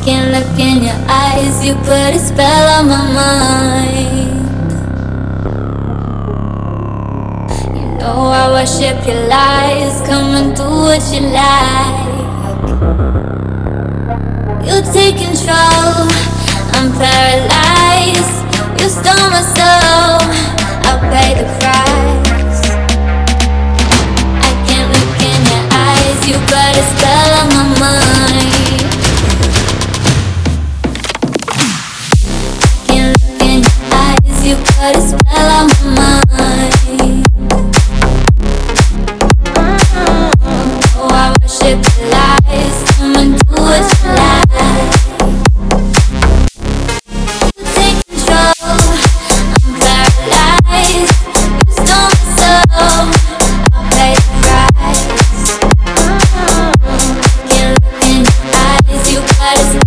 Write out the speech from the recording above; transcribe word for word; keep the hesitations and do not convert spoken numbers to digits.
Can't look in your eyes, you put a spell on my mind. You know I worship your lies, come and do what you like. You take control, I'm paralyzed. You stole my soul, I'll pay the price. I can't look in your eyes, you put a spell on my mind. You put a spell on my mind. Oh, I worship your lies. Come and do what you like. You take control, I'm paralyzed. You stole my soul, I'll pay the price. Can't look in your eyes. You put a spell